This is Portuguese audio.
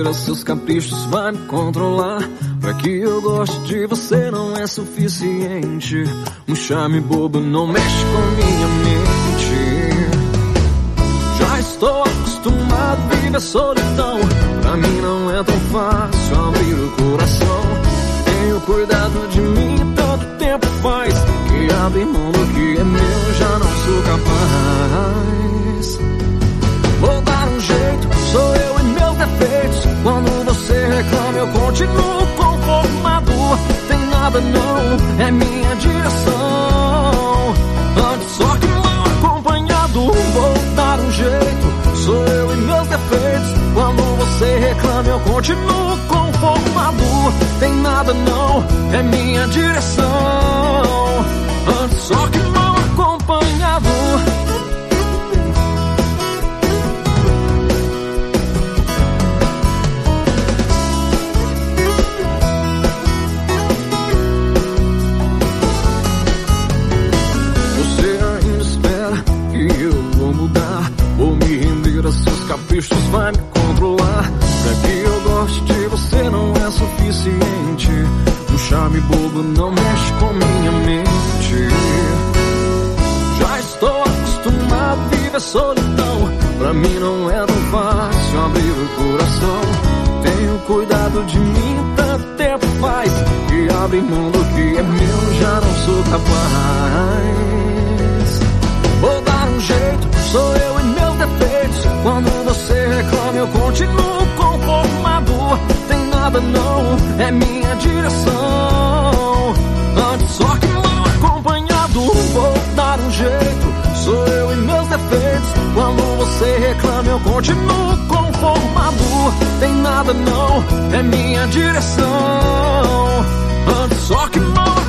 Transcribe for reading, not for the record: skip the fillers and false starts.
render seus caprichos, vai me controlar. Pra que eu goste de você não é suficiente. Um charme bobo não mexe com minha mente. Já estou acostumado a viver solidão. Pra mim não é tão fácil abrir o coração. Tenho cuidado de mim, tanto tempo faz que abrir mão do que é meu já não sou capaz. Vou dar um jeito, sou eu e meus defeitos. Quando você reclama eu continuo conformado. Tem nada não, é minha direção. Antes só que mal acompanhado. Vou dar um jeito, sou eu e meus defeitos. Quando você reclama eu continuo conformado. Tem nada não, é minha direção. Antes só que mal acompanhado. Vou me render a seus caprichos, vai me controlar. Pra que eu goste de você não é suficiente. Um charme bobo não mexe com minha mente. Já estou acostumado a viver solidão. Pra mim não é tão fácil abrir o coração. Tenho cuidado de mim, tanto tempo faz que abrir mão do que é meu já não sou capaz. Vou dar um jeito, sou eu e meus defeitos. Quando você reclama eu continuo conformado. Tem nada não, é minha direção. Antes só que mal acompanhado. Vou dar um jeito, sou eu e meus defeitos. Quando você reclama eu continuo conformado. Tem nada não, é minha direção. Antes só que mal